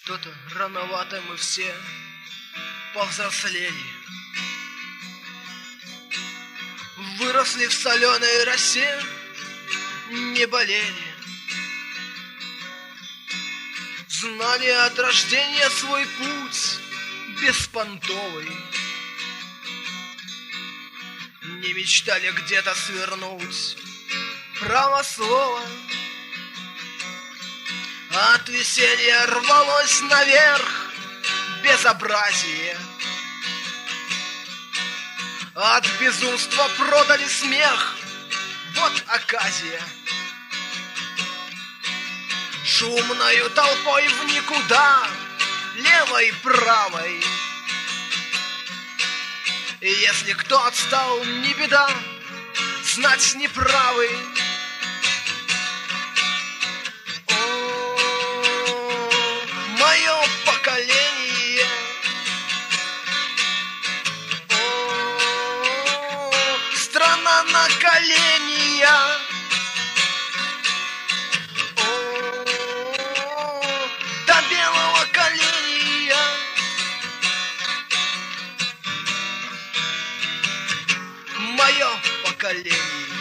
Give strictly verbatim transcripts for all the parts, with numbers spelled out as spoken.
Что-то рановато мы все повзрослели, выросли в соленой росе, не болели, знали от рождения свой путь беспонтовый, не мечтали где-то свернуть право слова. От веселья рвалось наверх безобразие, от безумства продали смех, вот оказия. Шумною толпой в никуда, левой, правой. И если кто отстал, не беда, знать неправый. Мое поколение, о, страна на коленях, о, до белого коленя. Мое поколение,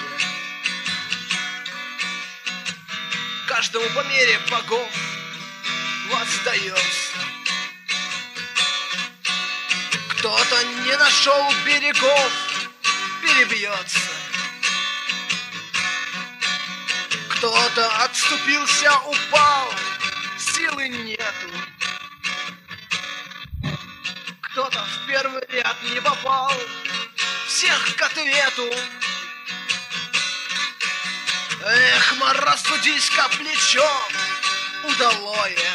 каждому по мере богов воздается. Кто-то не нашел берегов, перебьется. Кто-то отступился, упал, силы нету. Кто-то в первый ряд не попал, всех к ответу. Эх, рассудись-ка плечо удалое.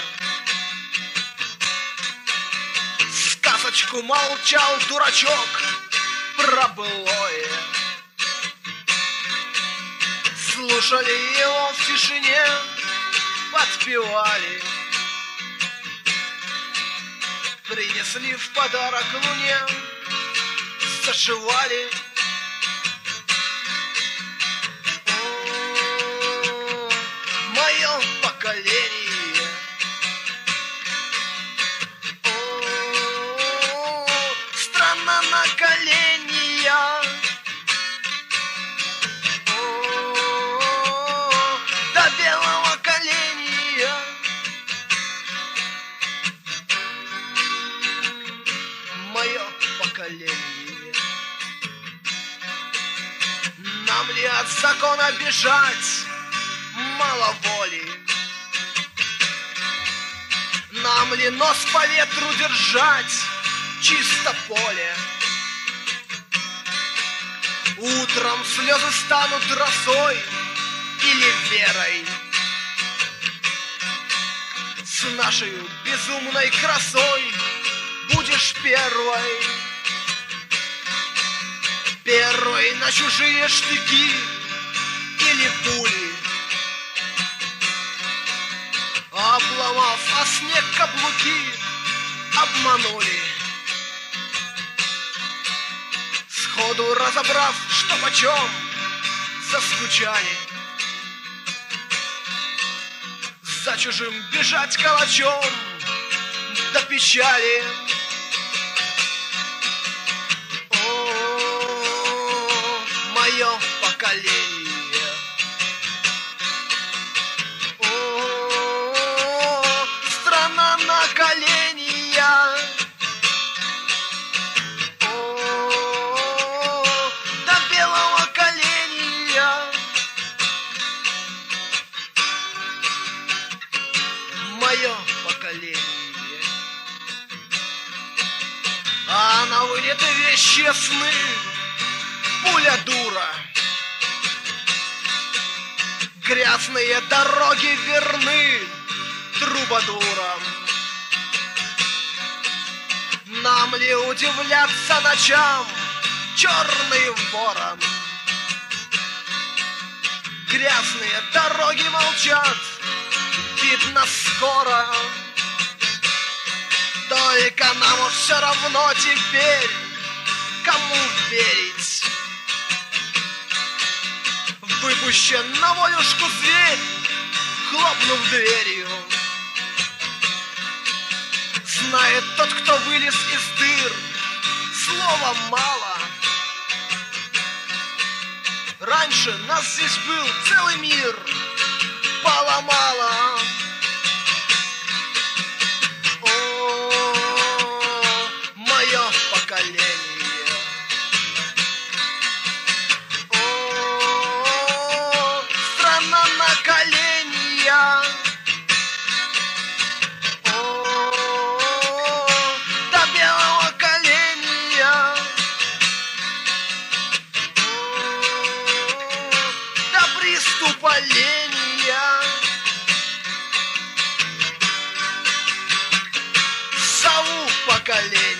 Сказочку молчал дурачок про былое. Слушали его в тишине, подпевали. Принесли в подарок луне, зашивали. О, мое поколение, о, страна на коленях, о, до белого коленя. Мое поколение. Нам ли от закона бежать, мало воли? Нам ли нос по ветру держать, чисто поле? Утром слезы станут росой или верой, с нашей безумной красой будешь первой. Первой на чужие штыки или пули, обломав о снег каблуки, обманули. Сходу разобрав, что почем, заскучали. За чужим бежать калачом до печали. Мое поколение, о, страна на коленях, о, до белого коленя. Мое поколение, а на вылет вещи сны пуля дура. Грязные дороги верны трубадурам. Нам ли удивляться ночам, черный ворон? Грязные дороги молчат, видно скоро. Только нам уж все равно теперь, кому верить. Выпущен на волюшку зверь, хлопнув дверью. знает тот, кто вылез из дыр. Слова мало. Раньше нас здесь был целый мир. Поломало. О, мое поколение. О, страна на коленях. О, до белого коленя. О, до приступа ления. Зову поколение.